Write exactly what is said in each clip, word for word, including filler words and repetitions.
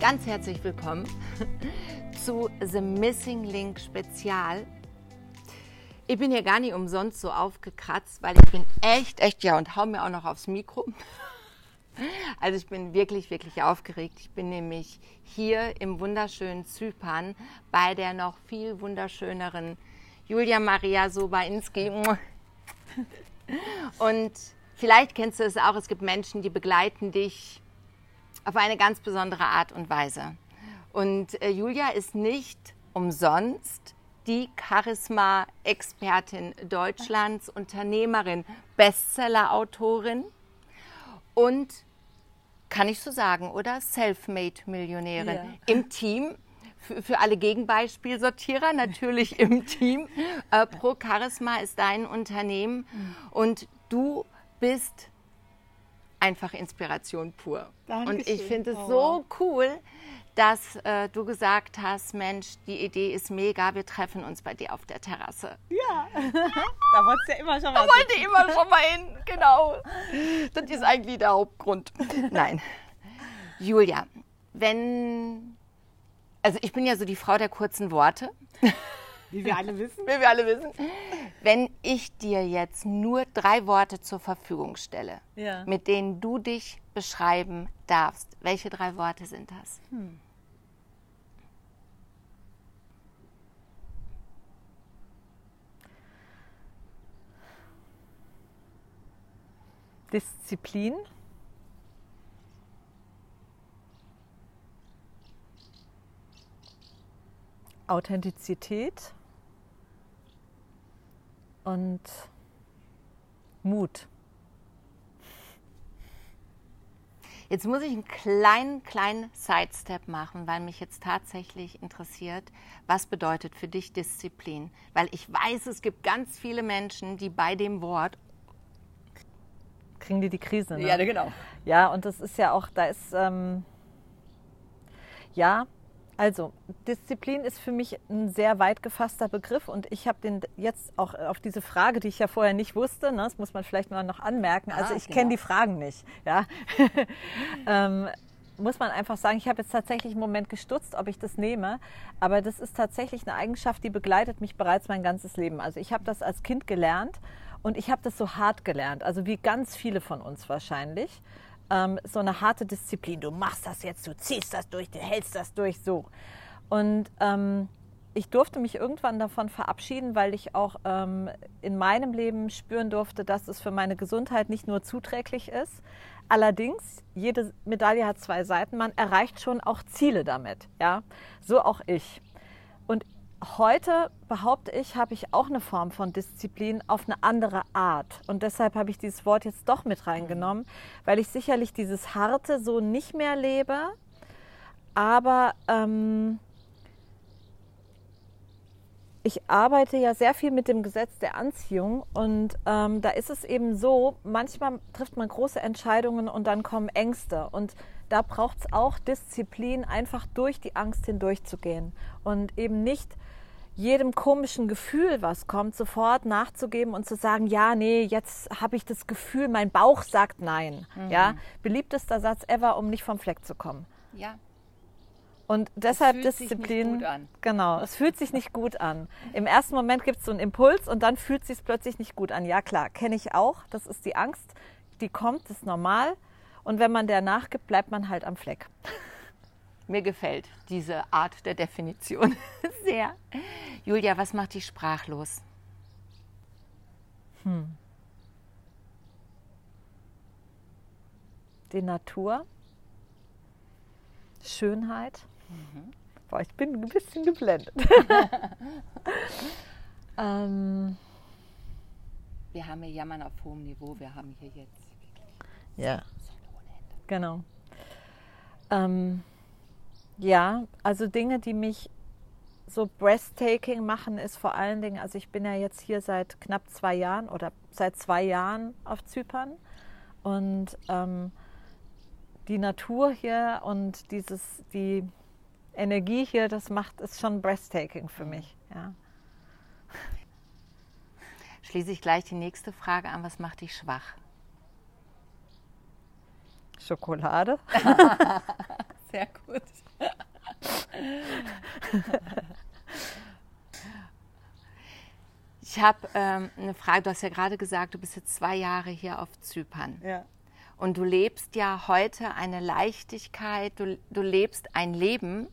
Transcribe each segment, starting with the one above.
Ganz herzlich willkommen zu The Missing Link Spezial. Ich bin hier gar nicht umsonst so aufgekratzt, weil ich bin echt, echt, ja, und hau mir auch noch aufs Mikro. Also ich bin wirklich, wirklich aufgeregt. Ich bin nämlich hier im wunderschönen Zypern bei der noch viel wunderschöneren Julia Maria Sobainski. Und vielleicht kennst du es auch, es gibt Menschen, die begleiten dich auf eine ganz besondere Art und Weise. Und äh, Julia ist nicht umsonst die Charisma-Expertin Deutschlands, Unternehmerin, Bestseller-Autorin und, kann ich so sagen, oder? Selfmade-Millionärin. Ja. Im Team, für, für alle Gegenbeispielsortierer, natürlich im Team. Äh, Pro Charisma ist dein Unternehmen und du bist einfach Inspiration pur. Dankeschön. Und ich finde es oh. so cool, dass äh, du gesagt hast, Mensch, die Idee ist mega, wir treffen uns bei dir auf der Terrasse. Ja, da wolltest du ja immer schon mal Da wollte ich immer schon mal hin, genau. Das ist eigentlich der Hauptgrund. Nein. Julia, wenn, also ich bin ja so die Frau der kurzen Worte. Wie wir alle wissen. Wie wir alle wissen. Wenn ich dir jetzt nur drei Worte zur Verfügung stelle, ja. mit denen du dich beschreiben darfst, welche drei Worte sind das? Hm. Disziplin. Authentizität. Und Mut. Jetzt muss ich einen kleinen, kleinen Sidestep machen, weil mich jetzt tatsächlich interessiert, was bedeutet für dich Disziplin? Weil ich weiß, es gibt ganz viele Menschen, die bei dem Wort kriegen die die Krise. Ne? Ja, genau. Ja, und das ist ja auch, da ist, ähm, ja, also Disziplin ist für mich ein sehr weit gefasster Begriff und ich habe den jetzt auch auf diese Frage, die ich ja vorher nicht wusste, ne, das muss man vielleicht mal noch anmerken, also ah, ich genau. kenne die Fragen nicht, ja, ähm, muss man einfach sagen, ich habe jetzt tatsächlich einen Moment gestutzt, ob ich das nehme, aber das ist tatsächlich eine Eigenschaft, die begleitet mich bereits mein ganzes Leben. Also ich habe das als Kind gelernt und ich habe das so hart gelernt, also wie ganz viele von uns wahrscheinlich. So eine harte Disziplin. Du machst das jetzt, du ziehst das durch, du hältst das durch, so. Und ähm, ich durfte mich irgendwann davon verabschieden, weil ich auch ähm, in meinem Leben spüren durfte, dass es für meine Gesundheit nicht nur zuträglich ist. Allerdings, jede Medaille hat zwei Seiten. Man erreicht schon auch Ziele damit. Ja? So auch ich. Und heute, behaupte ich, habe ich auch eine Form von Disziplin auf eine andere Art. Und deshalb habe ich dieses Wort jetzt doch mit reingenommen, weil ich sicherlich dieses Harte so nicht mehr lebe. Aber ähm, ich arbeite ja sehr viel mit dem Gesetz der Anziehung. Und ähm, da ist es eben so, manchmal trifft man große Entscheidungen und dann kommen Ängste. Und da braucht es auch Disziplin, einfach durch die Angst hindurchzugehen und eben nicht jedem komischen Gefühl, was kommt, sofort nachzugeben und zu sagen, ja, nee, jetzt habe ich das Gefühl, mein Bauch sagt nein. Mhm. Ja, beliebtester Satz ever, um nicht vom Fleck zu kommen. Ja. Und deshalb es fühlt Disziplin. Sich nicht gut an. Genau, es fühlt sich nicht gut an. Im ersten Moment gibt es so einen Impuls und dann fühlt es sich plötzlich nicht gut an. Ja, klar, kenne ich auch. Das ist die Angst, die kommt, das ist normal. Und wenn man der nachgibt, bleibt man halt am Fleck. Mir gefällt diese Art der Definition sehr. Julia, was macht dich sprachlos? Hm. Die Natur, Schönheit. Mhm. Boah, ich bin ein bisschen geblendet. ähm, wir haben hier Jammern auf hohem Niveau, wir haben hier jetzt ja, genau. Ähm, ja, also Dinge, die mich so breathtaking machen, ist vor allen Dingen, also ich bin ja jetzt hier seit knapp zwei Jahren oder seit zwei Jahren auf Zypern und ähm, die Natur hier und dieses, die Energie hier, das macht es schon breathtaking für mich. Ja. Schließe ich gleich die nächste Frage an, was macht dich schwach? Schokolade. Sehr gut. Ich habe ähm, eine Frage. Du hast ja gerade gesagt, du bist jetzt zwei Jahre hier auf Zypern. Ja. Und du lebst ja heute eine Leichtigkeit, du, du lebst ein Leben,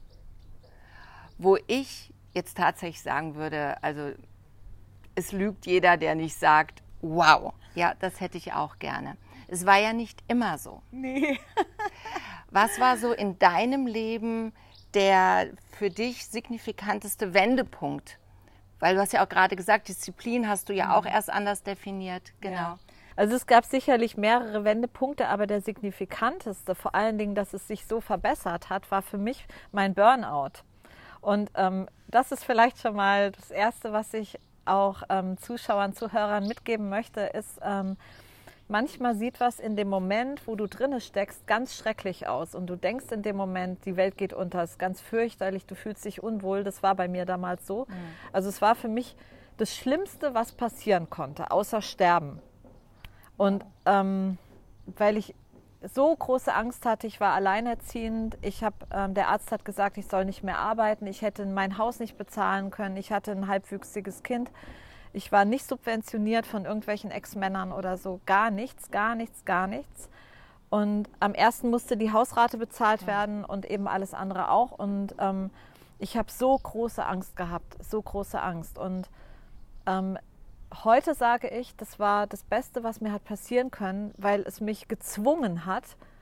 wo ich jetzt tatsächlich sagen würde, also es lügt jeder, der nicht sagt, wow, ja, das hätte ich auch gerne. Es war ja nicht immer so. Nee. Was war so in deinem Leben der für dich signifikanteste Wendepunkt? Weil du hast ja auch gerade gesagt, Disziplin hast du ja auch erst anders definiert. Genau. Ja. Also es gab sicherlich mehrere Wendepunkte, aber der signifikanteste, vor allen Dingen, dass es sich so verbessert hat, war für mich mein Burnout. Und ähm, das ist vielleicht schon mal das Erste, was ich auch ähm, Zuschauern, Zuhörern mitgeben möchte, ist, ähm, manchmal sieht was in dem Moment, wo du drinne steckst, ganz schrecklich aus. Und du denkst in dem Moment, die Welt geht unter, es ist ganz fürchterlich, du fühlst dich unwohl. Das war bei mir damals so. Mhm. Also es war für mich das Schlimmste, was passieren konnte, außer sterben. Und ähm, weil ich so große Angst hatte, ich war alleinerziehend, ich hab, ähm, der Arzt hat gesagt, ich soll nicht mehr arbeiten, ich hätte mein Haus nicht bezahlen können, ich hatte ein halbwüchsiges Kind, ich war nicht subventioniert von irgendwelchen Ex-Männern oder so, gar nichts, gar nichts, gar nichts. Und am ersten musste die Hausrate bezahlt werden und eben alles andere auch. Und ähm, ich habe so große Angst gehabt, so große Angst. Und ähm, heute sage ich, das war das Beste, was mir hat passieren können, weil es mich gezwungen hat,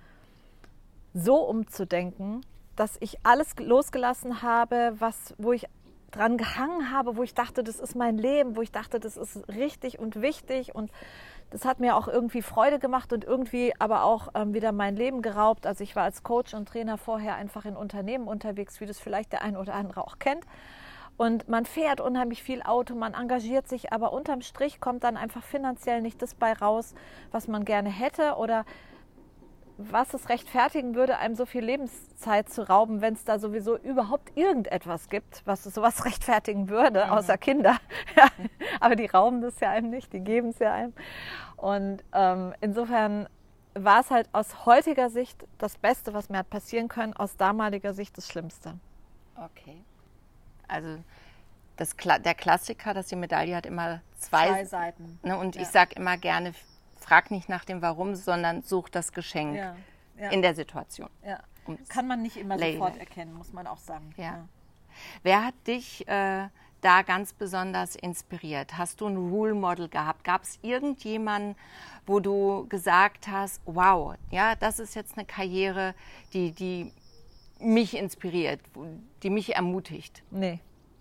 so umzudenken, dass ich alles losgelassen habe, was, wo ich dran gehangen habe, wo ich dachte, das ist mein Leben, wo ich dachte, das ist richtig und wichtig. Und das hat mir auch irgendwie Freude gemacht und irgendwie aber auch ähm, wieder mein Leben geraubt. Also ich war als Coach und Trainer vorher einfach in Unternehmen unterwegs, wie das vielleicht der eine oder andere auch kennt. Und man fährt unheimlich viel Auto, man engagiert sich, aber unterm Strich kommt dann einfach finanziell nicht das bei raus, was man gerne hätte oder was es rechtfertigen würde, einem so viel Lebenszeit zu rauben, wenn es da sowieso überhaupt irgendetwas gibt, was sowas rechtfertigen würde, mhm. außer Kinder. Ja, aber die rauben das ja einem nicht, die geben es ja einem. Und ähm, insofern war es halt aus heutiger Sicht das Beste, was mir hat passieren können, aus damaliger Sicht das Schlimmste. Okay. Also das, der Klassiker, dass die Medaille hat immer zwei, zwei Seiten. Ne, und ja. ich sage immer gerne, frag nicht nach dem Warum, sondern such das Geschenk ja. Ja. in der Situation. Ja. Kann man nicht immer Label. sofort erkennen, muss man auch sagen. Ja. Ja. Wer hat dich äh, da ganz besonders inspiriert? Hast du ein Role Model gehabt? Gab es irgendjemanden, wo du gesagt hast, wow, ja, das ist jetzt eine Karriere, die, die mich inspiriert, die mich ermutigt? Nee.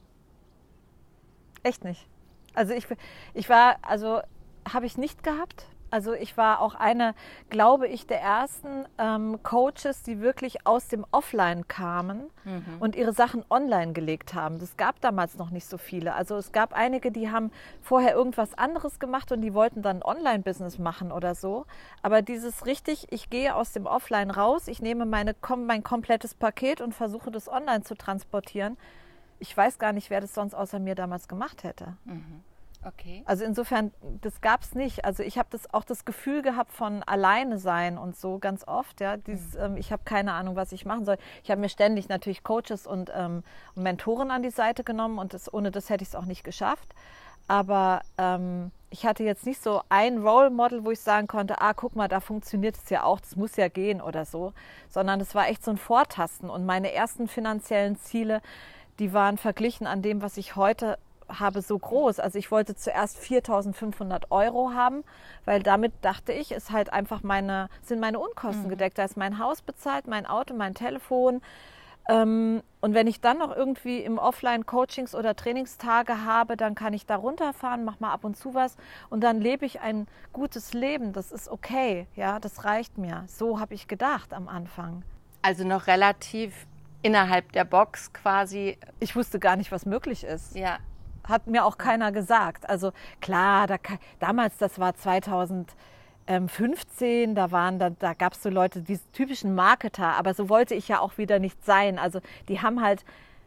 Echt nicht. Also ich, ich war, also habe ich nicht gehabt. Also ich war auch eine, glaube ich, der ersten ähm, Coaches, die wirklich aus dem Offline kamen mhm. und ihre Sachen online gelegt haben. Das gab damals noch nicht so viele. Also es gab einige, die haben vorher irgendwas anderes gemacht und die wollten dann ein Online-Business machen oder so. Aber dieses richtig, ich gehe aus dem Offline raus, ich nehme meine, mein komplettes Paket und versuche das online zu transportieren. Ich weiß gar nicht, wer das sonst außer mir damals gemacht hätte. Mhm. Okay. Also insofern, das gab es nicht. Also ich habe das auch das Gefühl gehabt von alleine sein und so ganz oft. Ja, Dieses, mhm. ähm, ich habe keine Ahnung, was ich machen soll. Ich habe mir ständig natürlich Coaches und, ähm, und Mentoren an die Seite genommen und das, ohne das hätte ich es auch nicht geschafft. Aber ähm, ich hatte jetzt nicht so ein Role Model, wo ich sagen konnte, ah, guck mal, da funktioniert es ja auch, das muss ja gehen oder so. Sondern es war echt so ein Vortasten. Und meine ersten finanziellen Ziele, die waren verglichen an dem, was ich heute habe, so groß. Also ich wollte zuerst viertausendfünfhundert Euro haben, weil damit dachte ich, ist halt einfach meine, sind meine Unkosten mhm. gedeckt. Da ist mein Haus bezahlt, mein Auto, mein Telefon. Ähm, und wenn ich dann noch irgendwie im Offline Coachings oder Trainingstage habe, dann kann ich da runterfahren, mach mal ab und zu was und dann lebe ich ein gutes Leben. Das ist okay, ja, das reicht mir. So habe ich gedacht am Anfang. Also noch relativ innerhalb der Box quasi. Ich wusste gar nicht, was möglich ist. Ja. Hat mir auch keiner gesagt. Also klar, da, damals, das war zweitausendfünfzehn, da, waren, da, da gab es so Leute, diese typischen Marketer, aber so wollte ich ja auch wieder nicht sein. Also die haben halt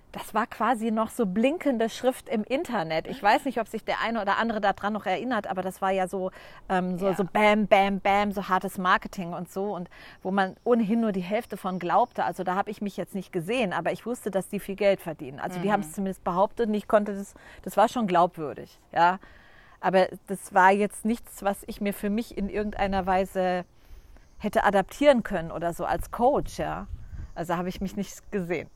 das war quasi noch so blinkende Schrift im Internet. Ich weiß nicht, ob sich der eine oder andere daran noch erinnert, aber das war ja so, ähm, so, ja. so bam, bam, bam, so hartes Marketing und so. Und wo man ohnehin nur die Hälfte von glaubte. Also da habe ich mich jetzt nicht gesehen, aber ich wusste, dass die viel Geld verdienen. Also mhm. die haben es zumindest behauptet und ich konnte das, das war schon glaubwürdig. Ja. Aber das war jetzt nichts, was ich mir für mich in irgendeiner Weise hätte adaptieren können oder so als Coach. Ja. Also habe ich mich nicht gesehen.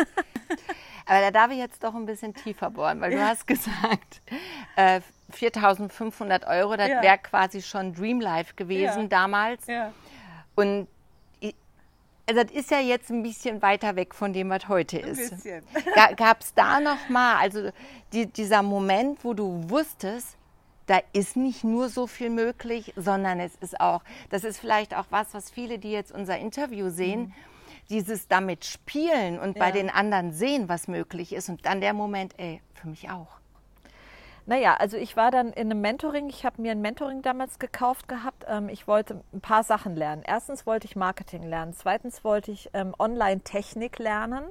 Aber da darf ich jetzt doch ein bisschen tiefer bohren, weil du ja. hast gesagt, äh, viertausendfünfhundert Euro, das ja. wäre quasi schon Dreamlife gewesen ja. damals. Ja. Und ich, also das ist ja jetzt ein bisschen weiter weg von dem, was heute ein ist. Bisschen. Gab es da noch mal, also die, dieser Moment, wo du wusstest, da ist nicht nur so viel möglich, sondern es ist auch, das ist vielleicht auch was, was viele, die jetzt unser Interview sehen, mhm. dieses damit spielen und ja. bei den anderen sehen, was möglich ist und dann der Moment, ey, für mich auch. Naja, also ich war dann in einem Mentoring, ich habe mir ein Mentoring damals gekauft gehabt. Ähm, ich wollte ein paar Sachen lernen. Erstens wollte ich Marketing lernen, zweitens wollte ich ähm, Online-Technik lernen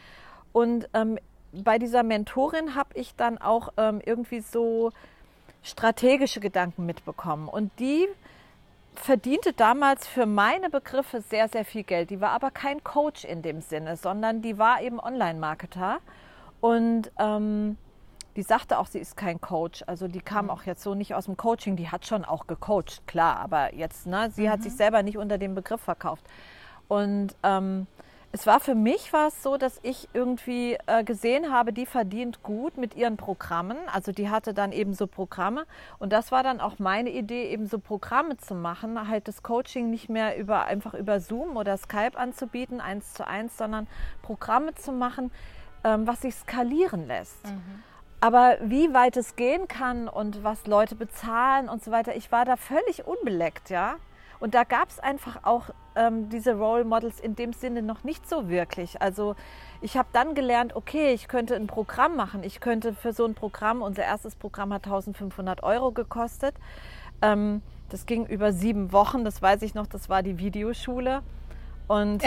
und ähm, bei dieser Mentorin habe ich dann auch ähm, irgendwie so strategische Gedanken mitbekommen und die verdiente damals für meine Begriffe sehr, sehr viel Geld. Die war aber kein Coach in dem Sinne, sondern die war eben Online-Marketer. Und ähm, die sagte auch, sie ist kein Coach. Also die kam mhm. auch jetzt so nicht aus dem Coaching. Die hat schon auch gecoacht, klar. Aber jetzt, ne, sie mhm. hat sich selber nicht unter dem Begriff verkauft. Und ähm, es war für mich war es so, dass ich irgendwie äh, gesehen habe, die verdient gut mit ihren Programmen. Also die hatte dann eben so Programme. Und das war dann auch meine Idee, eben so Programme zu machen. Halt das Coaching nicht mehr über, einfach über Zoom oder Skype anzubieten, eins zu eins, sondern Programme zu machen, ähm, was sich skalieren lässt. Mhm. Aber wie weit es gehen kann und was Leute bezahlen und so weiter, ich war da völlig unbeleckt, ja. Und da gab es einfach auch ähm, diese Role Models in dem Sinne noch nicht so wirklich. Also ich habe dann gelernt, okay, ich könnte ein Programm machen. Ich könnte für so ein Programm, unser erstes Programm hat eintausendfünfhundert Euro gekostet. Ähm, das ging über sieben Wochen, das weiß ich noch, das war die Videoschule. Und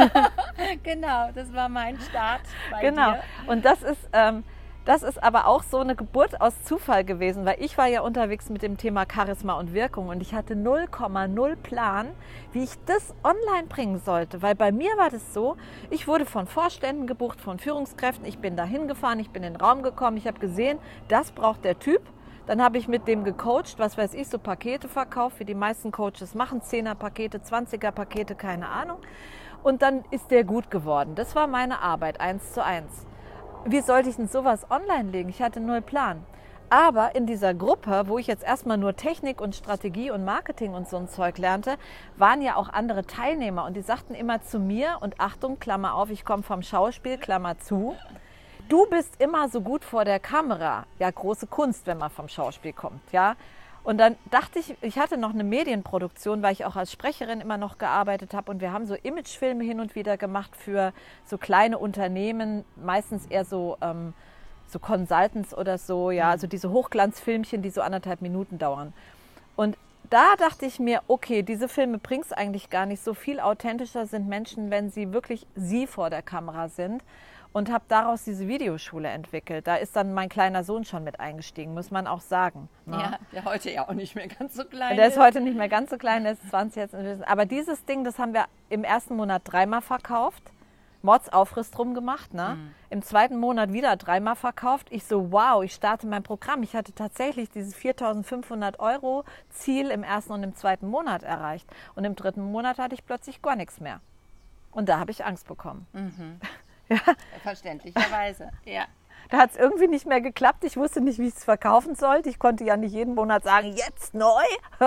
genau, das war mein Start bei genau. dir. Und das ist... Ähm, Das ist aber auch so eine Geburt aus Zufall gewesen, weil ich war ja unterwegs mit dem Thema Charisma und Wirkung und ich hatte null Komma null Plan, wie ich das online bringen sollte. Weil bei mir war das so, ich wurde von Vorständen gebucht, von Führungskräften, ich bin da hingefahren, ich bin in den Raum gekommen, ich habe gesehen, das braucht der Typ. Dann habe ich mit dem gecoacht, was weiß ich, so Pakete verkauft, wie die meisten Coaches machen, Zehner-Pakete, Zwanziger-Pakete, keine Ahnung. Und dann ist der gut geworden. Das war meine Arbeit, eins zu eins. Wie sollte ich denn sowas online legen? Ich hatte null Plan. Aber in dieser Gruppe, wo ich jetzt erstmal nur Technik und Strategie und Marketing und so ein Zeug lernte, waren ja auch andere Teilnehmer. Und die sagten immer zu mir, und Achtung, Klammer auf, ich komme vom Schauspiel, Klammer zu, du bist immer so gut vor der Kamera. Ja, große Kunst, wenn man vom Schauspiel kommt, ja. Und dann dachte ich, ich hatte noch eine Medienproduktion, weil ich auch als Sprecherin immer noch gearbeitet habe. Und wir haben so Imagefilme hin und wieder gemacht für so kleine Unternehmen, meistens eher so, ähm, so Consultants oder so, ja, also diese Hochglanzfilmchen, die so anderthalb Minuten dauern. Und da dachte ich mir, okay, diese Filme bringt es eigentlich gar nicht. So viel authentischer sind Menschen, wenn sie wirklich sie vor der Kamera sind. Und habe daraus diese Videoschule entwickelt. Da ist dann mein kleiner Sohn schon mit eingestiegen, muss man auch sagen. Ne? Ja, der heute ja auch nicht mehr ganz so klein ist. Der ist heute nicht mehr ganz so klein, der ist zwanzig jetzt. Aber dieses Ding, das haben wir im ersten Monat dreimal verkauft. Mordsaufriss drum gemacht. Ne? Mhm. Im zweiten Monat wieder dreimal verkauft. Ich so, wow, ich starte mein Programm. Ich hatte tatsächlich dieses viertausendfünfhundert Euro Ziel im ersten und im zweiten Monat erreicht. Und im dritten Monat hatte ich plötzlich gar nichts mehr. Und da habe ich Angst bekommen. Mhm. Ja. Verständlicherweise, ja. Da hat es irgendwie nicht mehr geklappt. Ich wusste nicht, wie ich es verkaufen sollte. Ich konnte ja nicht jeden Monat sagen, jetzt neu.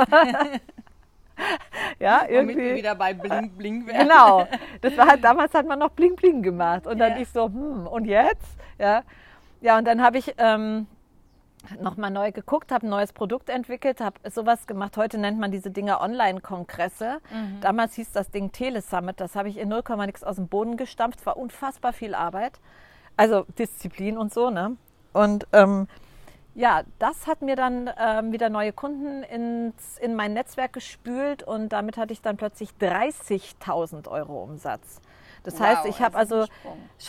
Ja, irgendwie. Damit wir wieder bei Bling Bling werden. Genau. Das war halt, damals hat man noch Bling Bling gemacht. Und dann ja. ich so, hm, und jetzt? Ja, ja und dann habe ich ähm, nochmal neu geguckt, habe ein neues Produkt entwickelt, habe sowas gemacht. Heute nennt man diese Dinger Online-Kongresse. Mhm. Damals hieß das Ding Telesummit. Das habe ich in null Komma nix aus dem Boden gestampft. War unfassbar viel Arbeit. Also Disziplin und so, ne? Und ähm, ja, das hat mir dann ähm, wieder neue Kunden ins, in mein Netzwerk gespült und damit hatte ich dann plötzlich dreißigtausend Euro Umsatz. Das wow, heißt, ich habe also schon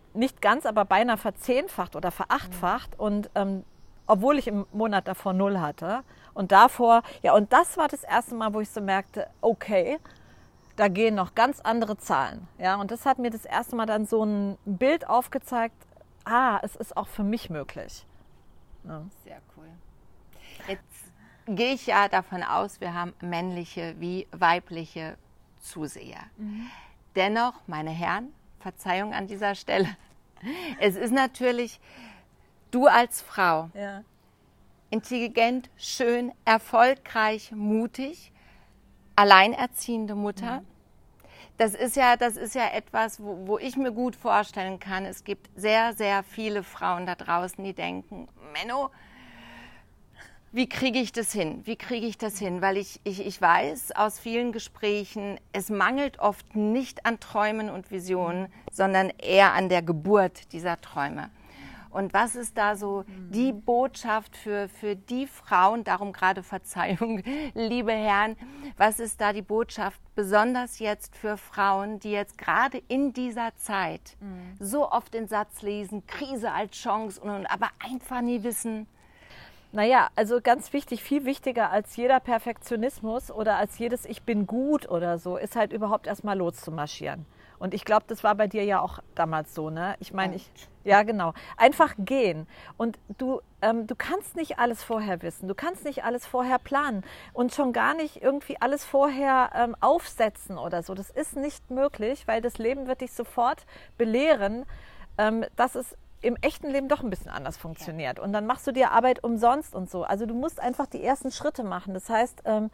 nicht ganz, aber beinahe verzehnfacht oder verachtfacht. Mhm. Und ähm, obwohl ich im Monat davor null hatte. Und davor, ja, und das war das erste Mal, wo ich so merkte, okay, da gehen noch ganz andere Zahlen. Ja, und das hat mir das erste Mal dann so ein Bild aufgezeigt, ah, es ist auch für mich möglich. Ja. Sehr cool. Jetzt gehe ich ja davon aus, wir haben männliche wie weibliche Zuseher. Mhm. Dennoch, meine Herren, Verzeihung an dieser Stelle, es ist natürlich, du als Frau, ja. intelligent, schön, erfolgreich, mutig, alleinerziehende Mutter. Mhm. Das ist ja, das ist ja etwas, wo, wo ich mir gut vorstellen kann. Es gibt sehr, sehr viele Frauen da draußen, die denken, Menno, wie kriege ich das hin? Wie kriege ich das hin? Weil ich, ich, ich weiß aus vielen Gesprächen, es mangelt oft nicht an Träumen und Visionen, sondern eher an der Geburt dieser Träume. Und was ist da so die Botschaft für, für die Frauen, darum gerade Verzeihung, liebe Herren, was ist da die Botschaft, besonders jetzt für Frauen, die jetzt gerade in dieser Zeit mhm. so oft den Satz lesen, Krise als Chance, und, und aber einfach nie wissen. Naja, also ganz wichtig, viel wichtiger als jeder Perfektionismus oder als jedes Ich bin gut oder so, ist halt überhaupt erstmal loszumarschieren. Und ich glaube, das war bei dir ja auch damals so, ne? Ich meine, ich, ja genau, einfach gehen. Und du, ähm, du kannst nicht alles vorher wissen, du kannst nicht alles vorher planen und schon gar nicht irgendwie alles vorher ähm, aufsetzen oder so. Das ist nicht möglich, weil das Leben wird dich sofort belehren, ähm, dass es im echten Leben doch ein bisschen anders funktioniert. Und dann machst du dir Arbeit umsonst und so. Also du musst einfach die ersten Schritte machen. Das heißt, ähm,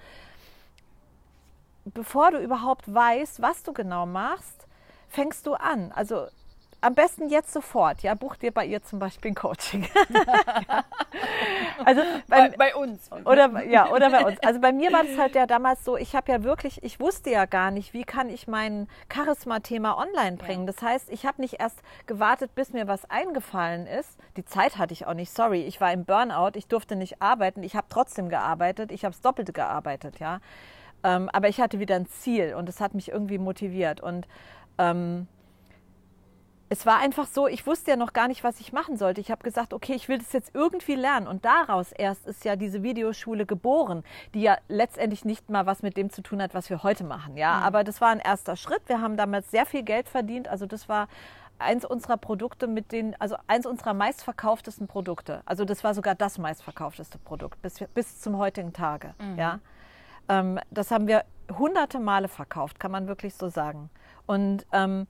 bevor du überhaupt weißt, was du genau machst, fängst du an. Also am besten jetzt sofort. Ja, buch dir bei ihr zum Beispiel ein Coaching. ja. Also bei, bei, bei uns. Oder, ja, oder bei uns. Also bei mir war das halt ja damals so, ich habe ja wirklich, ich wusste ja gar nicht, wie kann ich mein Charisma-Thema online bringen. Ja. Das heißt, ich habe nicht erst gewartet, bis mir was eingefallen ist. Die Zeit hatte ich auch nicht, sorry. Ich war im Burnout, ich durfte nicht arbeiten. Ich habe trotzdem gearbeitet, ich habe das Doppelte gearbeitet, ja. Ähm, aber ich hatte wieder ein Ziel und es hat mich irgendwie motiviert. Und ähm, es war einfach so, ich wusste ja noch gar nicht, was ich machen sollte. Ich habe gesagt, okay, ich will das jetzt irgendwie lernen. Und daraus erst ist ja diese Videoschule geboren, die ja letztendlich nicht mal was mit dem zu tun hat, was wir heute machen. Ja, mhm. Aber das war ein erster Schritt. Wir haben damals sehr viel Geld verdient. Also das war eins unserer Produkte mit den, also eins unserer meistverkauftesten Produkte. Also das war sogar das meistverkaufteste Produkt bis, bis zum heutigen Tage. Mhm. Ja, ähm, das haben wir hunderte Male verkauft, kann man wirklich so sagen. Und ähm,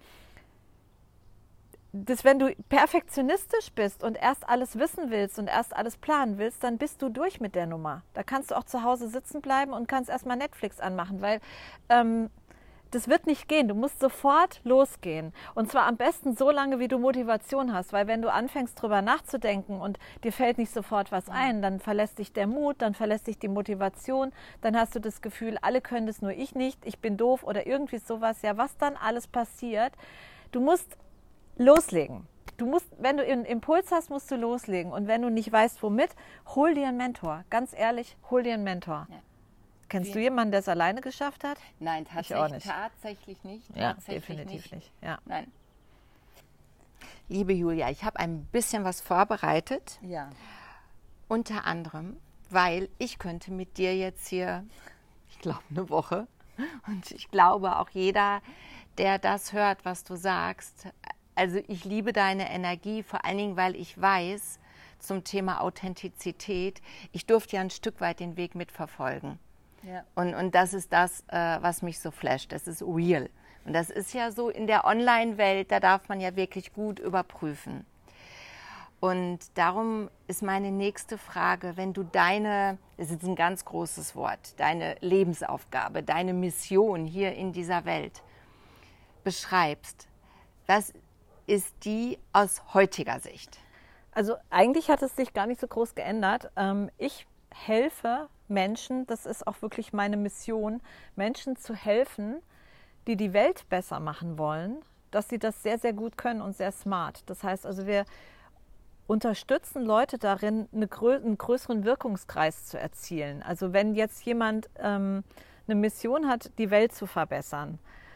das, wenn du perfektionistisch bist und erst alles wissen willst und erst alles planen willst, dann bist du durch mit der Nummer. Da kannst du auch zu Hause sitzen bleiben und kannst erstmal Netflix anmachen, weil ähm, das wird nicht gehen. Du musst sofort losgehen. Und zwar am besten so lange, wie du Motivation hast, weil wenn du anfängst, drüber nachzudenken und dir fällt nicht sofort was ein, dann verlässt dich der Mut, dann verlässt dich die Motivation, dann hast du das Gefühl, alle können das, nur ich nicht, ich bin doof oder irgendwie sowas. Ja, was dann alles passiert? Du musst loslegen. Du musst, wenn du einen Impuls hast, musst du loslegen. Und wenn du nicht weißt, womit, hol dir einen Mentor. Ganz ehrlich, hol dir einen Mentor. Ja. Kennst Wie? du jemanden, der es alleine geschafft hat? Nein, tatsächlich, auch nicht. tatsächlich nicht. Ja, tatsächlich definitiv nicht. nicht. Ja. Nein. Liebe Julia, ich habe ein bisschen was vorbereitet. Ja. Unter anderem, weil ich könnte mit dir jetzt hier, ich glaube, eine Woche. Und ich glaube auch jeder, der das hört, was du sagst. Also ich liebe deine Energie, vor allen Dingen, weil ich weiß, zum Thema Authentizität, ich durfte ja ein Stück weit den Weg mitverfolgen. Ja. Und, und das ist das, äh, was mich so flasht. Das ist real. Und das ist ja so in der Online-Welt, da darf man ja wirklich gut überprüfen. Und darum ist meine nächste Frage, wenn du deine, das ist ein ganz großes Wort, deine Lebensaufgabe, deine Mission hier in dieser Welt beschreibst, was ist die aus heutiger Sicht? Also eigentlich hat es sich gar nicht so groß geändert. Ich helfe Menschen, das ist auch wirklich meine Mission, Menschen zu helfen, die die Welt besser machen wollen, dass sie das sehr, sehr gut können und sehr smart. Das heißt also, wir unterstützen Leute darin, eine grö- einen größeren Wirkungskreis zu erzielen. Also wenn jetzt jemand ähm, eine Mission hat, die Welt zu verbessern,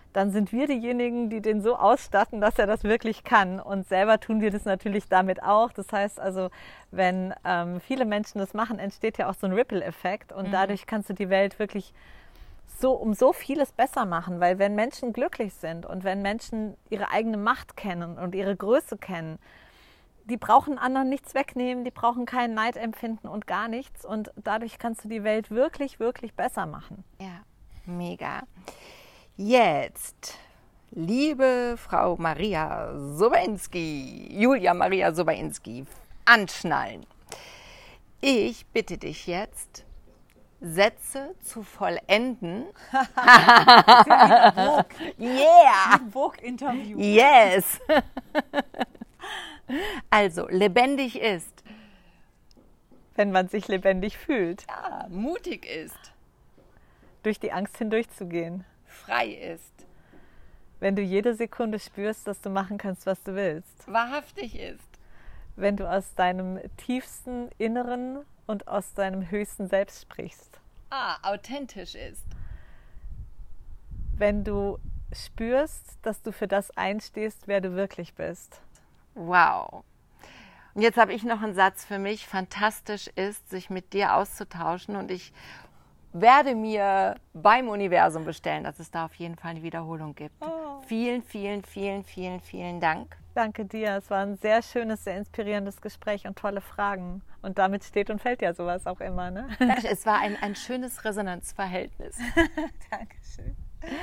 dann sind wir diejenigen, die den so ausstatten, dass er das wirklich kann. Und selber tun wir das natürlich damit auch. Das heißt also, wenn ähm, viele Menschen das machen, entsteht ja auch so ein Ripple-Effekt. Und mhm. dadurch kannst du die Welt wirklich so um so vieles besser machen. Weil wenn Menschen glücklich sind und wenn Menschen ihre eigene Macht kennen und ihre Größe kennen, die brauchen anderen nichts wegnehmen, die brauchen keinen Neid empfinden und gar nichts. Und dadurch kannst du die Welt wirklich, wirklich besser machen. Ja, mega. Jetzt, liebe Frau Maria Sobainski, Julia Maria Sobainski, anschnallen. Ich bitte dich jetzt, Sätze zu vollenden. Yeah! Vogue-Interview. Yes! Also, lebendig ist. Wenn man sich lebendig fühlt. Ja, mutig ist. Durch die Angst hindurchzugehen. Frei ist. Wenn du jede Sekunde spürst, dass du machen kannst, was du willst. Wahrhaftig ist. Wenn du aus deinem tiefsten Inneren und aus deinem höchsten Selbst sprichst. Ah, authentisch ist. Wenn du spürst, dass du für das einstehst, wer du wirklich bist. Wow. Und jetzt habe ich noch einen Satz für mich. Fantastisch ist, sich mit dir auszutauschen, und ich werde mir beim Universum bestellen, dass es da auf jeden Fall eine Wiederholung gibt. Oh. Vielen, vielen, vielen, vielen, vielen Dank. Danke dir. Es war ein sehr schönes, sehr inspirierendes Gespräch und tolle Fragen. Und damit steht und fällt ja sowas auch immer, ne? Es war ein, ein schönes Resonanzverhältnis. Dankeschön.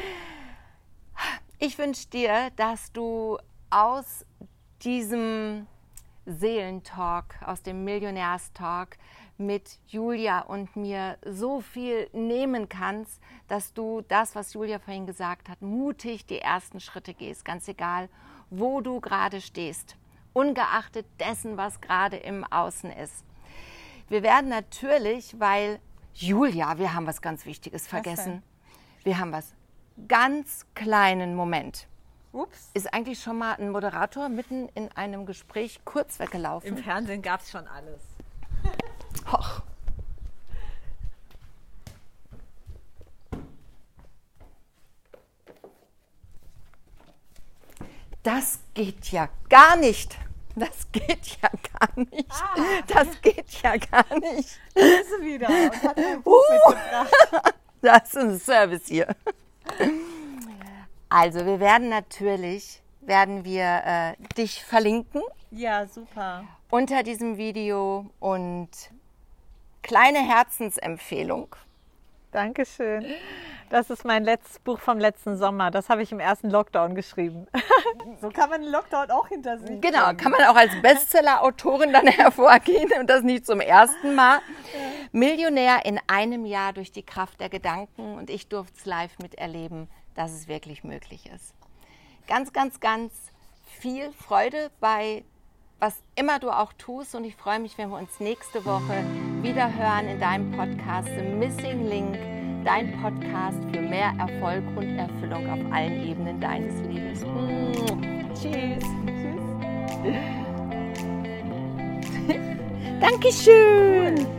Ich wünsche dir, dass du aus diesem Seelentalk, aus dem Millionärstalk mit Julia und mir so viel nehmen kannst, dass du das, was Julia vorhin gesagt hat, mutig die ersten Schritte gehst, ganz egal, wo du gerade stehst, ungeachtet dessen, was gerade im Außen ist. Wir werden natürlich, weil Julia, wir haben was ganz Wichtiges vergessen. Wir haben was ganz kleinen Moment. Ups. Ist eigentlich schon mal ein Moderator mitten in einem Gespräch kurz weggelaufen? Im Fernsehen gab es schon alles. Hoch. Das geht ja gar nicht. Das geht ja gar nicht. Ah. Das geht ja gar nicht. Da ist sie wieder und hat ein Buch uh. mitgebracht. Das ist ein Service hier. Also wir werden natürlich, werden wir äh, dich verlinken. Ja, super. Unter diesem Video, und kleine Herzensempfehlung. Dankeschön. Das ist mein letztes Buch vom letzten Sommer. Das habe ich im ersten Lockdown geschrieben. So kann man den Lockdown auch hinter sich Genau, bringen. Kann man auch als Bestseller-Autorin dann hervorgehen, und das nicht zum ersten Mal. Ja. Millionär in einem Jahr durch die Kraft der Gedanken, und ich durfte es live miterleben, dass es wirklich möglich ist. Ganz, ganz, ganz viel Freude bei was immer du auch tust, und ich freue mich, wenn wir uns nächste Woche wieder hören in deinem Podcast The Missing Link, dein Podcast für mehr Erfolg und Erfüllung auf allen Ebenen deines Lebens. Mm. Tschüss. Tschüss. Dankeschön.